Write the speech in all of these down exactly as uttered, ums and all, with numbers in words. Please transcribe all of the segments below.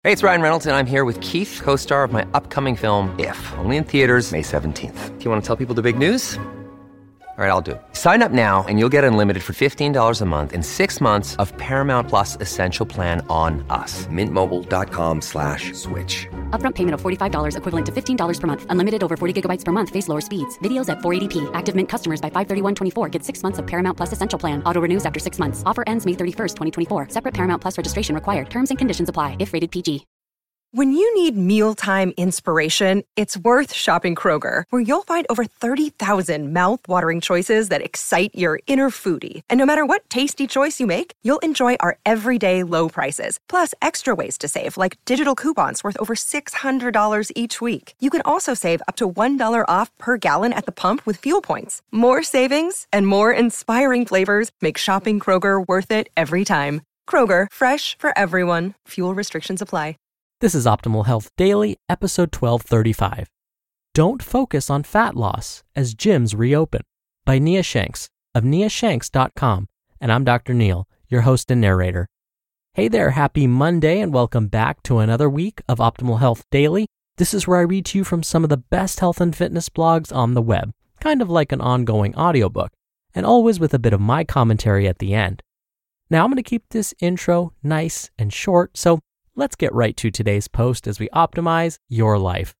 Hey, it's Ryan Reynolds, and I'm here with Keith, co-star of my upcoming film, If, only in theaters May seventeenth. Do you want to tell people the big news? All right, I'll do it. Sign up now and you'll get unlimited for fifteen dollars a month and six months of Paramount Plus Essential Plan on us. Mint Mobile dot com slash switch. Upfront payment of forty-five dollars equivalent to fifteen dollars per month. Unlimited over forty gigabytes per month. Face lower speeds. Videos at four eighty p. Active Mint customers by five thirty-one twenty-four get six months of Paramount Plus Essential Plan. Auto renews after six months. Offer ends May thirty-first, twenty twenty-four. Separate Paramount Plus registration required. Terms and conditions apply if rated P G. When you need mealtime inspiration, it's worth shopping Kroger, where you'll find over thirty thousand mouth-watering choices that excite your inner foodie. And no matter what tasty choice you make, you'll enjoy our everyday low prices, plus extra ways to save, like digital coupons worth over six hundred dollars each week. You can also save up to one dollar off per gallon at the pump with fuel points. More savings and more inspiring flavors make shopping Kroger worth it every time. Kroger, fresh for everyone. Fuel restrictions apply. This is Optimal Health Daily, episode twelve thirty-five. Don't Focus on Fat Loss as Gyms Reopen by Nia Shanks of nia shanks dot com. And I'm Doctor Neil, your host and narrator. Hey there, happy Monday and welcome back to another week of Optimal Health Daily. This is where I read to you from some of the best health and fitness blogs on the web, kind of like an ongoing audiobook, and always with a bit of my commentary at the end. Now I'm going to keep this intro nice and short, so let's get right to today's post as we optimize your life.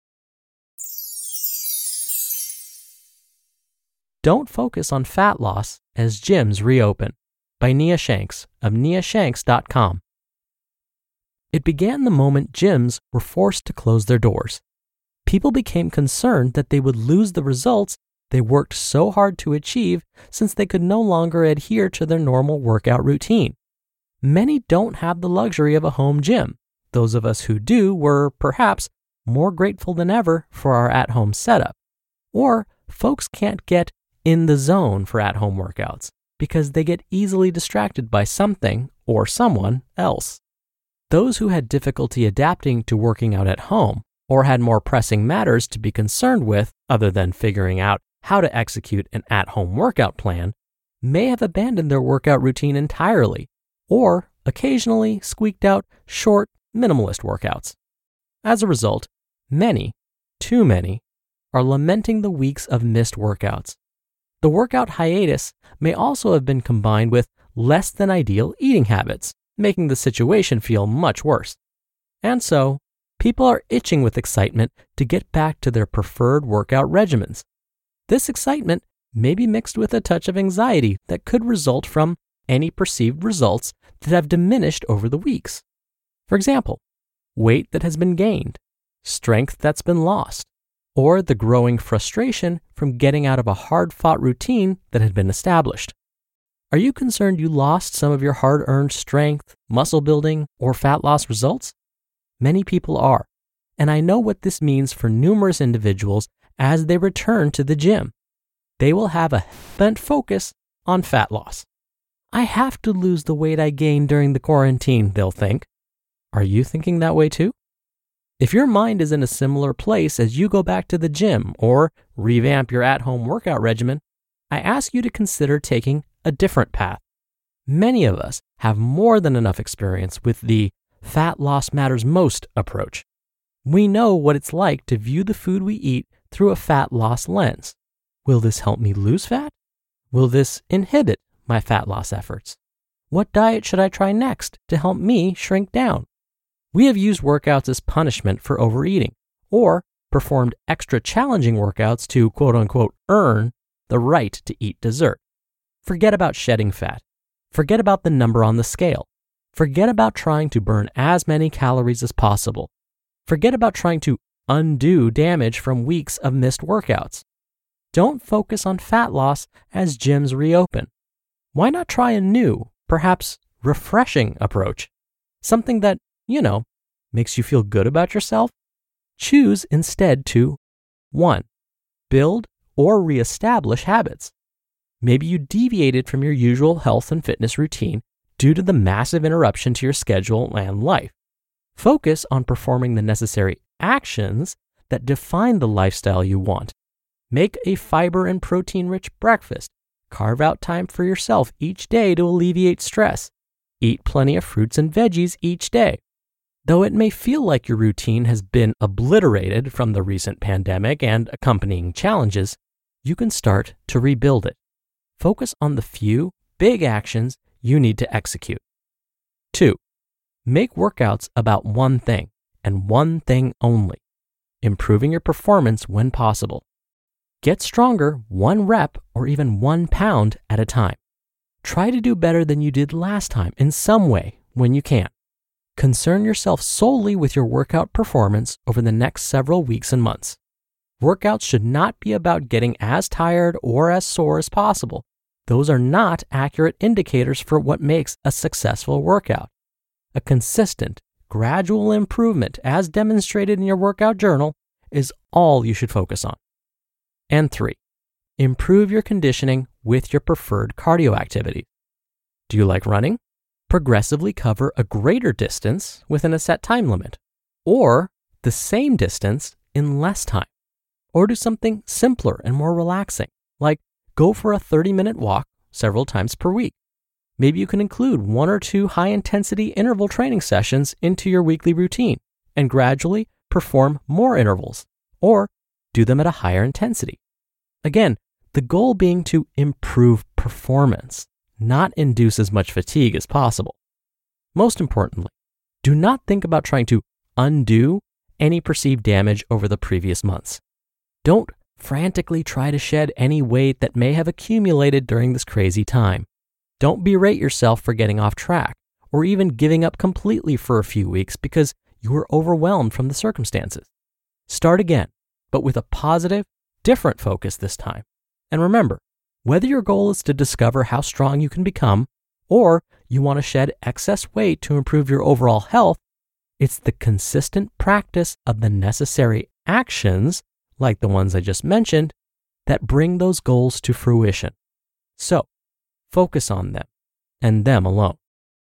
Don't Focus on Fat Loss as Gyms Reopen by Nia Shanks of nia shanks dot com. It began the moment gyms were forced to close their doors. People became concerned that they would lose the results they worked so hard to achieve since they could no longer adhere to their normal workout routine. Many don't have the luxury of a home gym. Those of us who do were perhaps more grateful than ever for our at-home setup. Or folks can't get in the zone for at-home workouts because they get easily distracted by something or someone else. Those who had difficulty adapting to working out at home or had more pressing matters to be concerned with other than figuring out how to execute an at-home workout plan may have abandoned their workout routine entirely, or occasionally squeaked out short, minimalist workouts. As a result, many, too many, are lamenting the weeks of missed workouts. The workout hiatus may also have been combined with less than ideal eating habits, making the situation feel much worse. And so, people are itching with excitement to get back to their preferred workout regimens. This excitement may be mixed with a touch of anxiety that could result from any perceived results that have diminished over the weeks. For example, weight that has been gained, strength that's been lost, or the growing frustration from getting out of a hard-fought routine that had been established. Are you concerned you lost some of your hard-earned strength, muscle building, or fat loss results? Many people are, and I know what this means for numerous individuals as they return to the gym. They will have a bent focus on fat loss. I have to lose the weight I gained during the quarantine, they'll think. Are you thinking that way too? If your mind is in a similar place as you go back to the gym or revamp your at-home workout regimen, I ask you to consider taking a different path. Many of us have more than enough experience with the fat loss matters most approach. We know what it's like to view the food we eat through a fat loss lens. Will this help me lose fat? Will this inhibit my fat loss efforts? What diet should I try next to help me shrink down? We have used workouts as punishment for overeating, or performed extra challenging workouts to quote-unquote earn the right to eat dessert. Forget about shedding fat. Forget about the number on the scale. Forget about trying to burn as many calories as possible. Forget about trying to undo damage from weeks of missed workouts. Don't focus on fat loss as gyms reopen. Why not try a new, perhaps refreshing approach? Something that, you know, makes you feel good about yourself? Choose instead to one. Build or reestablish habits. Maybe you deviated from your usual health and fitness routine due to the massive interruption to your schedule and life. Focus on performing the necessary actions that define the lifestyle you want. Make a fiber and protein-rich breakfast. Carve out time for yourself each day to alleviate stress. Eat plenty of fruits and veggies each day. Though it may feel like your routine has been obliterated from the recent pandemic and accompanying challenges, you can start to rebuild it. Focus on the few big actions you need to execute. Two, make workouts about one thing and one thing only, improving your performance when possible. Get stronger one rep or even one pound at a time. Try to do better than you did last time in some way when you can. Concern yourself solely with your workout performance over the next several weeks and months. Workouts should not be about getting as tired or as sore as possible. Those are not accurate indicators for what makes a successful workout. A consistent, gradual improvement as demonstrated in your workout journal is all you should focus on. And three, improve your conditioning with your preferred cardio activity. Do you like running? Progressively cover a greater distance within a set time limit, or the same distance in less time. Or do something simpler and more relaxing, like go for a thirty-minute walk several times per week. Maybe you can include one or two high-intensity interval training sessions into your weekly routine and gradually perform more intervals, or do them at a higher intensity. Again, the goal being to improve performance, not induce as much fatigue as possible. Most importantly, do not think about trying to undo any perceived damage over the previous months. Don't frantically try to shed any weight that may have accumulated during this crazy time. Don't berate yourself for getting off track or even giving up completely for a few weeks because you were overwhelmed from the circumstances. Start again, but with a positive, different focus this time. And remember, whether your goal is to discover how strong you can become or you want to shed excess weight to improve your overall health, it's the consistent practice of the necessary actions, like the ones I just mentioned, that bring those goals to fruition. So, focus on them and them alone.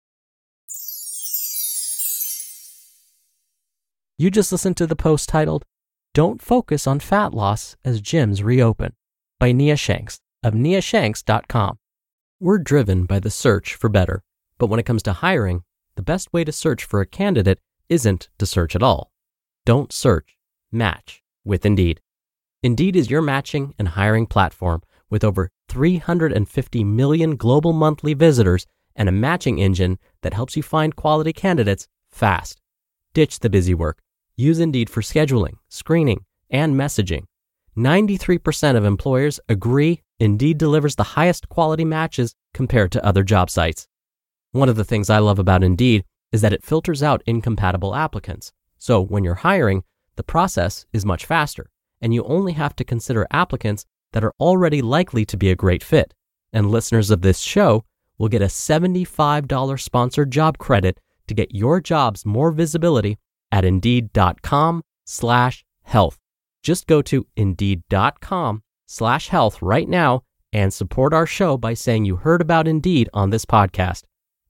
You just listened to the post titled, "Don't Focus on Fat Loss as Gyms Reopen" by Nia Shanks of nia shanks dot com. We're driven by the search for better, but when it comes to hiring, the best way to search for a candidate isn't to search at all. Don't search, match with Indeed. Indeed is your matching and hiring platform with over three hundred fifty million global monthly visitors and a matching engine that helps you find quality candidates fast. Ditch the busy work. Use Indeed for scheduling, screening, and messaging. ninety-three percent of employers agree Indeed delivers the highest quality matches compared to other job sites. One of the things I love about Indeed is that it filters out incompatible applicants. So when you're hiring, the process is much faster, and you only have to consider applicants that are already likely to be a great fit. And listeners of this show will get a seventy-five dollars sponsored job credit to get your jobs more visibility at indeed.com slash health. Just go to indeed.com slash health right now and support our show by saying you heard about Indeed on this podcast.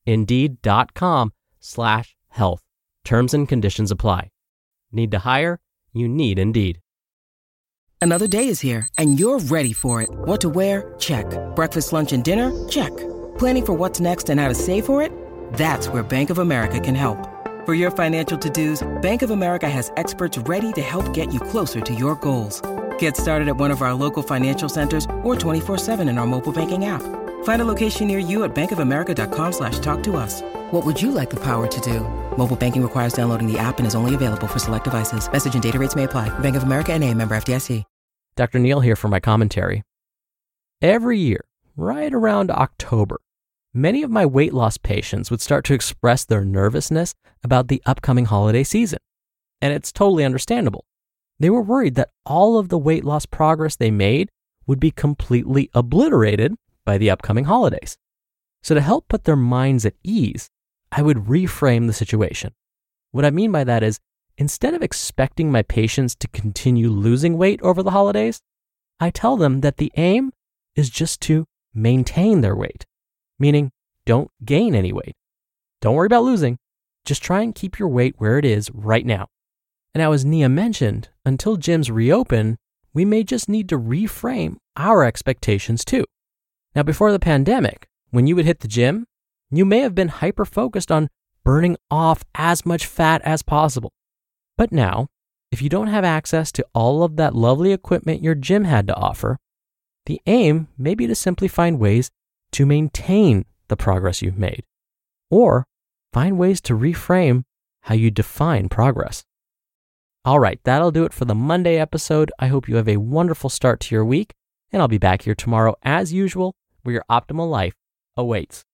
Indeed.com slash health. Terms and conditions apply. Need to hire? You need Indeed. Another day is here, and you're ready for it. What to wear? Check. Breakfast, lunch, and dinner? Check. Planning for what's next and how to save for it? That's where Bank of America can help. For your financial to-dos, Bank of America has experts ready to help get you closer to your goals. Get started at one of our local financial centers or twenty-four seven in our mobile banking app. Find a location near you at bankofamerica.com slash talk to us. What would you like the power to do? Mobile banking requires downloading the app and is only available for select devices. Message and data rates may apply. Bank of America N A, member F D I C. Doctor Neal here for my commentary. Every year, right around October, many of my weight loss patients would start to express their nervousness about the upcoming holiday season. And it's totally understandable. They were worried that all of the weight loss progress they made would be completely obliterated by the upcoming holidays. So to help put their minds at ease, I would reframe the situation. What I mean by that is, instead of expecting my patients to continue losing weight over the holidays, I tell them that the aim is just to maintain their weight, meaning don't gain any weight. Don't worry about losing. Just try and keep your weight where it is right now. And now, as Nia mentioned, until gyms reopen, we may just need to reframe our expectations too. Now, before the pandemic, when you would hit the gym, you may have been hyper-focused on burning off as much fat as possible. But now, if you don't have access to all of that lovely equipment your gym had to offer, the aim may be to simply find ways to maintain the progress you've made, or find ways to reframe how you define progress. All right, that'll do it for the Monday episode. I hope you have a wonderful start to your week, and I'll be back here tomorrow as usual, where your optimal life awaits.